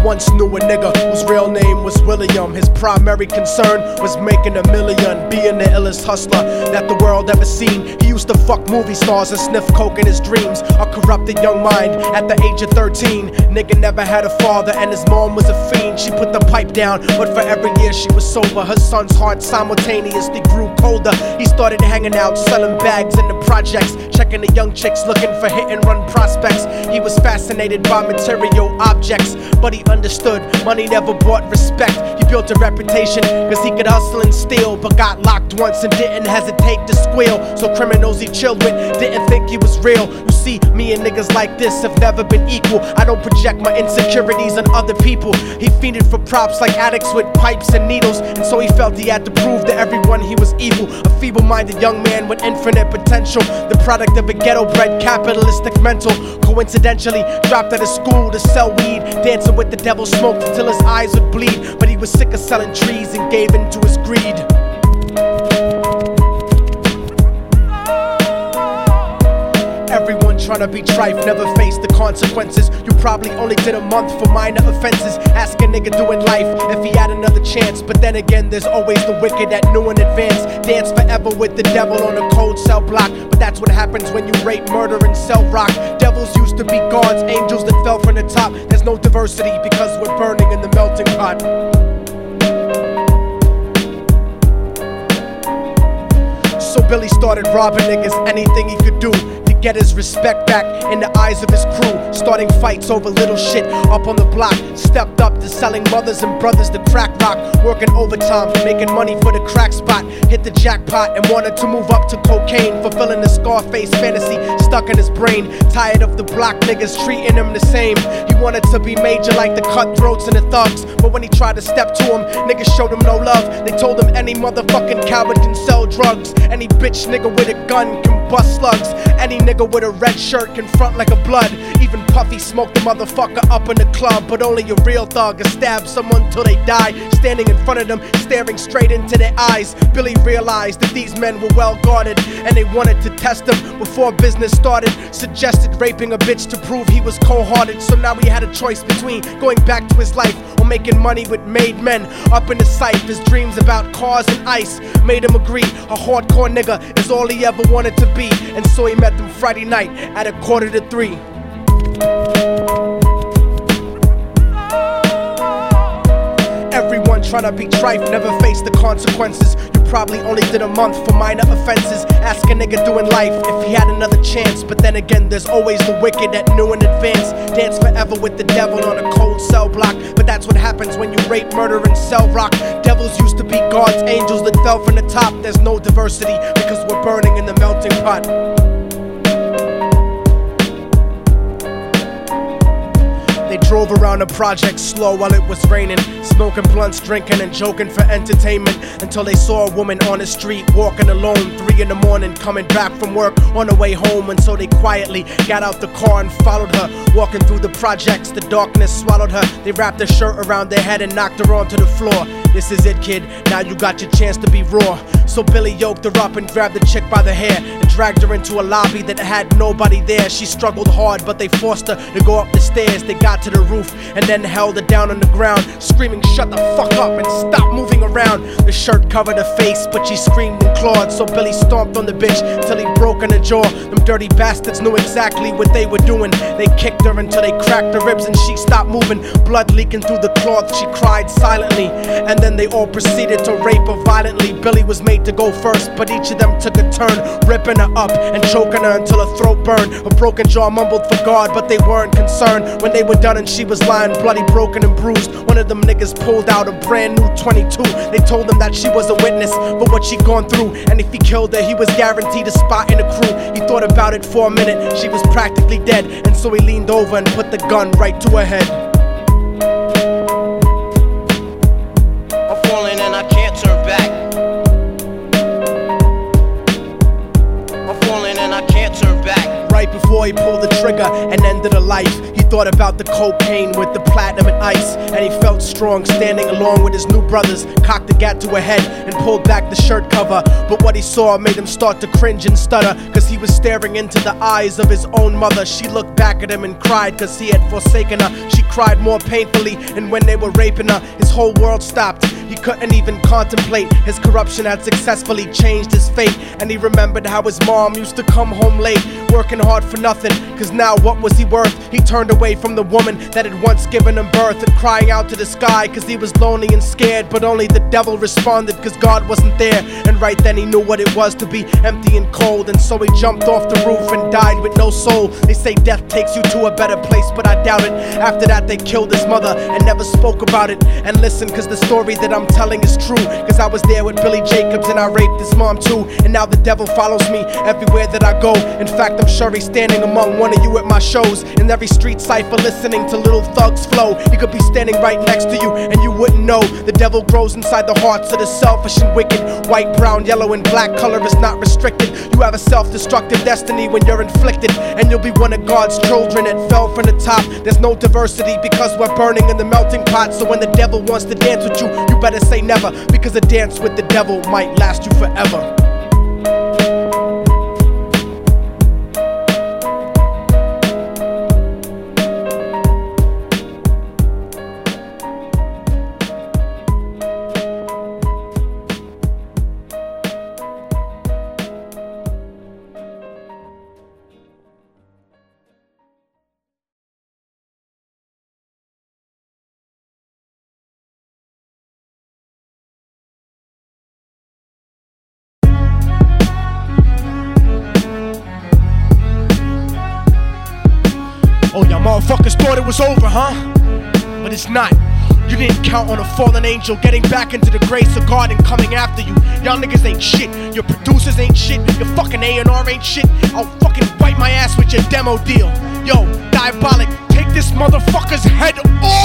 once knew a nigga whose real name was William. His primary concern was making $1 million, being the illest hustler that the world ever seen. He used to fuck movie stars and sniff coke in his dreams. A corrupted young mind at the age of 13. Nigga never had a father and his mom was a fiend. She put the pipe down, but for every year she was sober, her son's heart simultaneously grew colder. He started hanging out, selling bags in the projects, checking the young chicks looking for hit and run prospects. He was fascinated by material objects, but he understood money never brought respect. He built a reputation cause he could hustle and steal, but got locked once and didn't hesitate to squeal. So criminals he chilled with didn't think he was real. You see, me and niggas like this have never been equal. I don't project my insecurities on other people. He fiended for props like addicts with pipes and needles, and so he felt he had to prove to everyone he was evil. A feeble-minded young man with infinite potential, the product of a ghetto-bred capitalistic mental. Coincidentally, dropped out of school to sell weed, dancing with the devil, smoked until his eyes would bleed. But he was sick of selling trees and gave in to his greed. Everyone tryna be trife, never face the consequences. You probably only did a month for minor offenses. Ask a nigga doing life if he had another chance. But then again, there's always the wicked that knew in advance. Dance forever with the devil on a cold cell block. But that's what happens when you rape, murder, and sell rock. Devils used to be gods, angels that fell from the top. There's no diversity because we're burning in the melting pot. So Billy started robbing niggas, anything he could do to get his respect back in the eyes of his crew. Starting fights over little shit up on the block. Stepped up to selling mothers and brothers to crack rock. Working overtime, making money for the crack spot. Hit the jackpot and wanted to move up to cocaine, fulfilling the Scarface fantasy stuck in his brain. Tired of the block niggas treating him the same. He wanted to be major like the cutthroats and the thugs, but when he tried to step to him, niggas showed him no love. They told him any motherfucking coward can sell drugs. Any bitch nigga with a gun can bust slugs. Any nigga with a red shirt can front like a blood. Even Puffy smoked the motherfucker up in the club. But only a real thug can stab someone till they die. Standing in front of them, staring straight into their eyes, Billy realized that these men were well guarded, and they wanted to test him before business started. Suggested raping a bitch to prove he was cold-hearted. So now he had a choice between going back to his life or making money with made men. Up in the sight, his dreams about cars and ice made him agree a hardcore nigga is all he ever wanted to be. And so he met them Friday night at 2:45. Everyone tryna be trife, never face the consequences. You probably only did a month for minor offenses. Ask a nigga doing life if he had another chance. But then again, there's always the wicked that knew in advance. Dance forever with the devil on a cold cell block. But that's what happens when you rape, murder, and sell rock. Devils used to be gods, angels that fell from the top. There's no diversity because we're burning in the melting pot. They drove around the project slow while it was raining, smoking blunts, drinking and joking for entertainment, until they saw a woman on the street walking alone, 3 in the morning, coming back from work on the way home. And so they quietly got out the car and followed her. Walking through the projects, the darkness swallowed her. They wrapped her shirt around their head and knocked her onto the floor. This is it, kid, now you got your chance to be raw. So Billy yoked her up and grabbed the chick by the hair and dragged her into a lobby that had nobody there. She struggled hard, but they forced her to go up the stairs. They got to the roof and then held her down on the ground, screaming, "Shut the fuck up and stop moving around." The shirt covered her face, but she screamed and clawed. So Billy stomped on the bitch till he broke in her jaw. Them dirty bastards knew exactly what they were doing. They kicked her until they cracked her ribs and she stopped moving. Blood leaking through the cloth, she cried silently. And then they all proceeded to rape her violently. Billy was made to go first, but each of them took a turn, ripping her up and choking her until her throat burned. Her broken jaw mumbled for God, but they weren't concerned. When they were done and she was lying bloody, broken and bruised, one of them niggas pulled out a brand new 22. They told him that she was a witness for what she'd gone through, and if he killed her, he was guaranteed a spot in the crew. He thought about it for a minute, she was practically dead, and so he leaned over and put the gun right to her head. I'm falling and I can't turn back. I'm falling and I can't turn back. Right before he pulled the trigger and ended her life, he thought about the cocaine with the platinum and ice, and he felt strong standing along with his new brothers. Cocked the gat to her head and pulled back the shirt cover, but what he saw made him start to cringe and stutter, cause he was staring into the eyes of his own mother. She looked back at him and cried cause he had forsaken her. She cried more painfully. And when they were raping her, his whole world stopped. He couldn't even contemplate. His corruption had successfully changed his fate. And he remembered how his mom used to come home late, working hard for nothing, cause now what was he worth? He turned away from the woman that had once given him birth, and crying out to the sky cause he was lonely and scared. But only the devil responded cause God wasn't there. And right then he knew what it was to be empty and cold, and so he jumped off the roof and died with no soul. They say death takes you to a better place, but I doubt it. After that they killed his mother and never spoke about it. And listen, cause the story that I'm telling is true, cause I was there with Billy Jacobs and I raped his mom too. And now the devil follows me everywhere that I go. In fact, I'm sure he's standing among one of you at my shows, in every street cipher listening to Little Thug's flow. He could be standing right next to you and you wouldn't know. The devil grows inside the hearts of the selfish and wicked. White, brown, yellow and black color is not restricted. You have a self-destructive destiny when you're inflicted, and you'll be one of God's children that fell from the top. There's no diversity because we're burning in the melting pot. So when the devil wants to dance with you, you better say never, because a dance with the devil might last you forever. Oh, y'all motherfuckers thought it was over, huh? But it's not. You didn't count on a fallen angel getting back into the grace of God and coming after you. Y'all niggas ain't shit. Your producers ain't shit. Your fucking A&R ain't shit. I'll fucking wipe my ass with your demo deal. Yo, Diabolic, take this motherfucker's head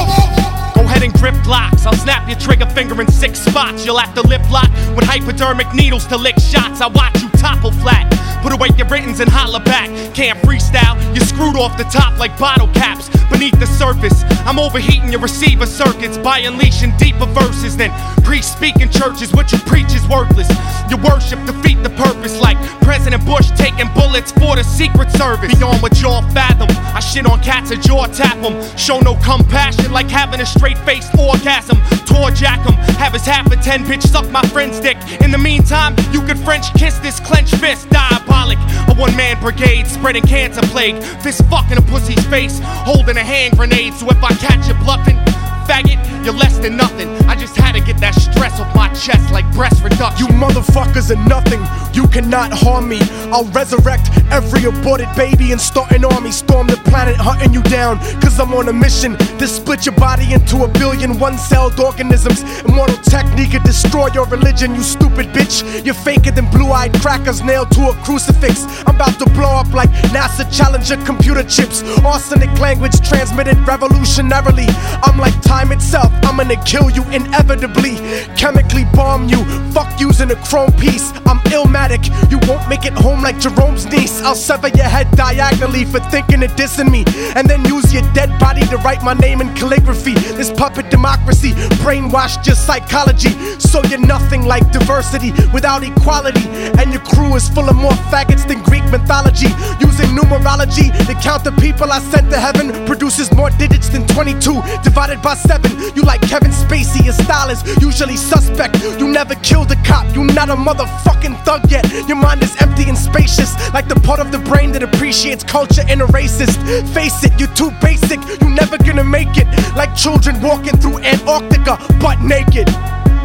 off! Go ahead and grip blocks. I'll snap your trigger finger in 6 spots. You'll have to lip lock with hypodermic needles to lick shots. I watch you topple flat. Put away your writtens and holler back. Can't freestyle, you're screwed off the top like bottle caps. Beneath the surface, I'm overheating your receiver circuits by unleashing deeper verses than priests speak in churches. What you preach is worthless. Your worship defeat the purpose, like President Bush taking bullets for the Secret Service. Beyond what y'all fathom, I shit on cats and jaw tap them. Show no compassion like having a straight-faced orgasm. Tour jack them, have his half a 10 bitch suck my friend's dick. In the meantime, you could French kiss this clenched fist. Diabolic, a one-man brigade spreading cancer plague. Fist fucking a pussy's face, holding a hand grenade. So if I catch you bluffing, faggot, you're less than nothing. I just had to get that stress off my chest like breast reduction. You motherfuckers are nothing, you cannot harm me. I'll resurrect every aborted baby and start an army. Storm the planet hunting you down, cause I'm on a mission to split your body into 1 billion one-celled organisms. Immortal technique could destroy your religion, you stupid bitch. You're faker than blue-eyed crackers nailed to a crucifix. I'm about to blow up like NASA Challenger computer chips. Arsenic language transmitted revolutionarily. I'm like time itself, I'm gonna kill you inevitably. Chemically bomb you, fuck using a chrome piece. I'm Illmatic, you won't make it home like Jerome's niece. I'll sever your head diagonally for thinking of dissing me, and then use your dead body to write my name in calligraphy. This puppet democracy brainwashed your psychology, so you're nothing like diversity without equality. And your crew is full of more faggots than Greek mythology. Using numerology to count the people I sent to heaven produces more digits than 22 divided by 7. You like Kevin Spacey, your style is usually suspect. You never killed a cop, you not a motherfucking thug yet. Your mind is empty and spacious, like the part of the brain that appreciates culture and a racist. Face it, you're too basic, you never gonna make it. Like children walking through Antarctica butt naked.